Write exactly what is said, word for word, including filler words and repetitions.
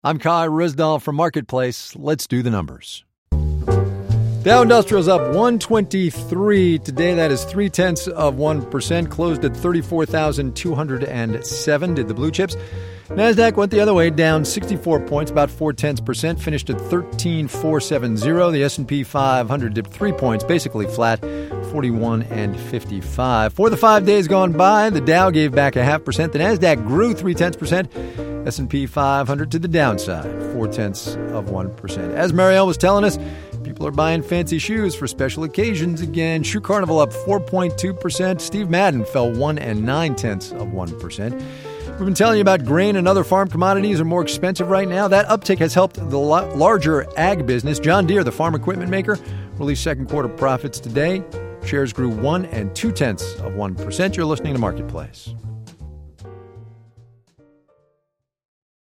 I'm Kai Rizdal from Marketplace. Let's do the numbers. Dow Industrial's up one twenty-three. Today, that is three-tenths of one percent. Closed at thirty-four thousand two hundred seven, did the blue chips. NASDAQ went the other way, down sixty-four points, about four-tenths percent. Finished at thirteen thousand four hundred seventy. The S and P five hundred dipped three points, basically flat, forty-one and fifty-five. For the five days gone by, the Dow gave back a half percent. The NASDAQ grew three-tenths percent. S and P five hundred to the downside, four-tenths of one percent. As Marielle was telling us, people are buying fancy shoes for special occasions again. Shoe Carnival up four point two percent. Steve Madden fell one and nine-tenths of one percent. We've been telling you about grain and other farm commodities are more expensive right now. That uptick has helped the larger ag business. John Deere, the farm equipment maker, released second quarter profits today. Shares grew one and two-tenths of one percent. You're listening to Marketplace.